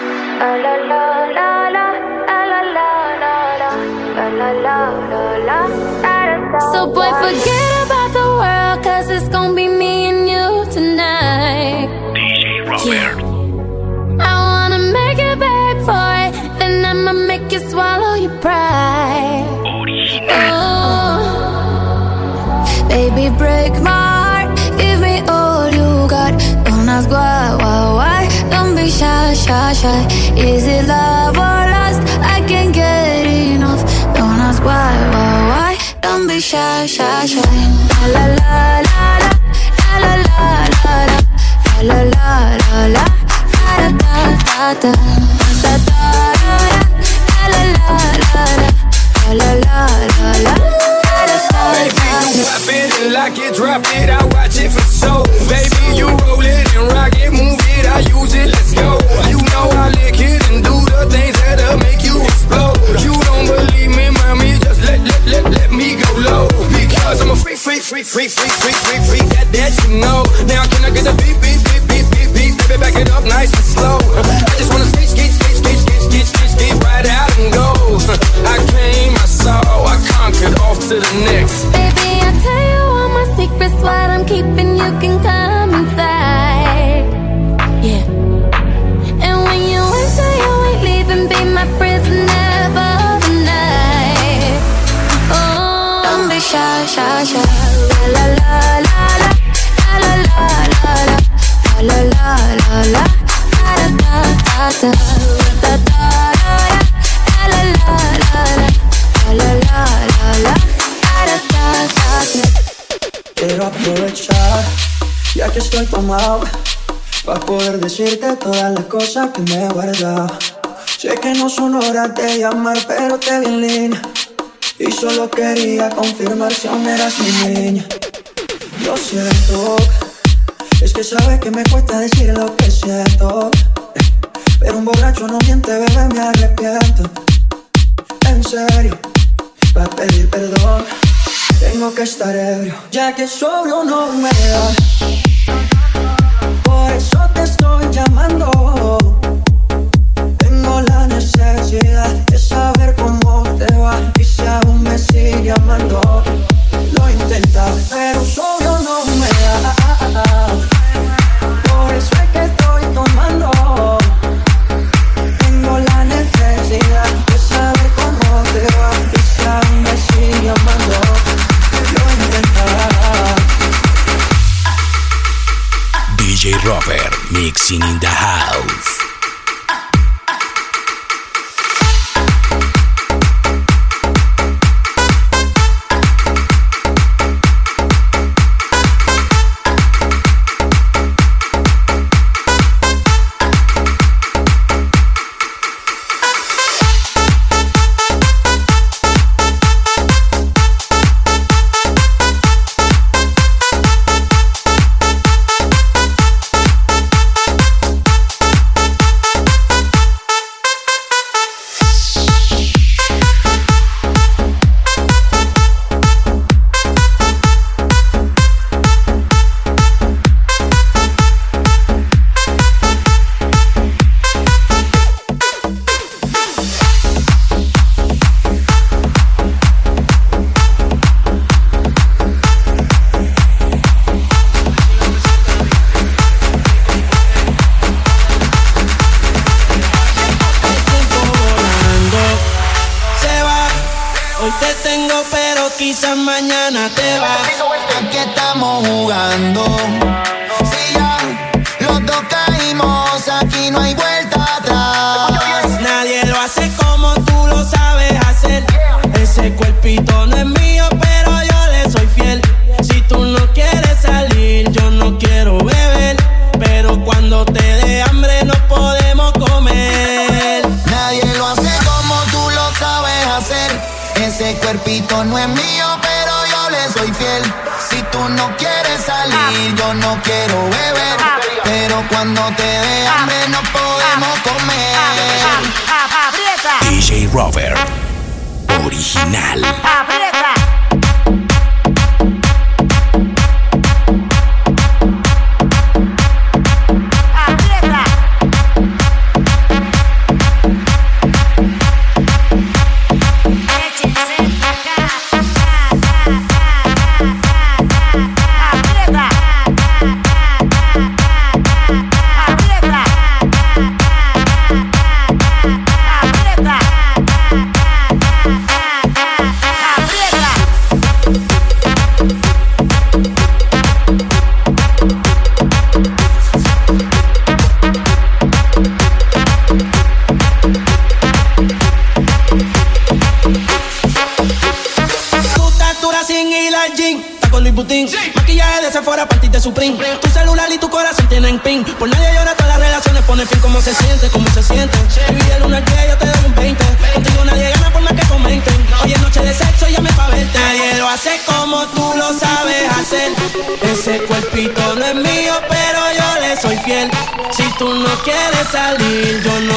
So boy, forget about the world, cause it's gonna be me and you tonight. DJ Robert. I wanna make it back for it, then I'ma make you swallow your pride. Oh, baby, break my heart, give me all you got. Don't ask why, don't be shy. Is it love or lust? I can't get enough. Don't ask why, don't be shy. La la la la la la la la la la la la da da da da da da la la la la la la. Drop it and lock it, drop it, I watch it for show. Baby, you roll it and rock it, move it, I use it, let's go. You know I lick it and do the things that'll make you explode. You don't believe me, mommy, just let me go low. Because I'm a freak, that you know. Now can I get the beep, baby, back it up nice and slow. I just wanna skate right out and go. I came, I saw, I conquered, off to the next. Baby, I'll tell you all my secrets, what I'm keeping, you can come inside. Yeah. And when you enter, you ain't leaving, be my prisoner for the night. Oh, don't be shy. La la la la la la la la la la la la da da da da da la la la. Quiero aprovechar, ya que estoy tomado, pa' poder decirte todas las cosas que me he guardado. Sé que no son horas de llamar, pero te vi en línea y solo quería confirmar si aún eras mi niña. Lo siento, es que sabes que me cuesta decir lo que siento, pero un borracho no miente, bebé, me arrepiento. En serio, pa' pedir perdón tengo que estar ebrio, ya que sobrio no me da. Por eso te estoy llamando. Tengo la necesidad de saber cómo te va y si aún me sigue amando. Lo intenta, pero sobrio no me da. Por eso es que estoy tomando. Tengo la necesidad de saber cómo te va y si aún me sigue amando. DJ Robert mixing in the house. quizás mañana te vas. Aquí estamos jugando. Si ya los dos caímos, aquí no hay vuelta atrás. Nadie lo hace como tú lo sabes hacer. Ese cuerpito no es mío, pero yo le soy fiel. Si tú no quieres salir, yo no quiero beber, pero cuando te dé hambre no podemos comer. Nadie lo hace como tú lo sabes hacer. Ese cuerpito no es mío, pero yo le soy fiel. Si tú no quieres salir, yo no quiero beber, pero cuando te dé hambre no podemos comer. DJ Robert, original. putín. Maquillaje de Sephora, partir de Supreme. Tu celular y tu corazón tienen pin. Por nadie llora, todas las relaciones pone fin. ¿Cómo se siente? ¿Cómo se siente? Baby, del 1 al 10 yo te doy un 20. Contigo nadie gana por más que comenten. Hoy es noche de sexo, llame pa' verte. Nadie lo hace como tú lo sabes hacer. Ese cuerpito no es mío, pero yo le soy fiel. Si tú no quieres salir, yo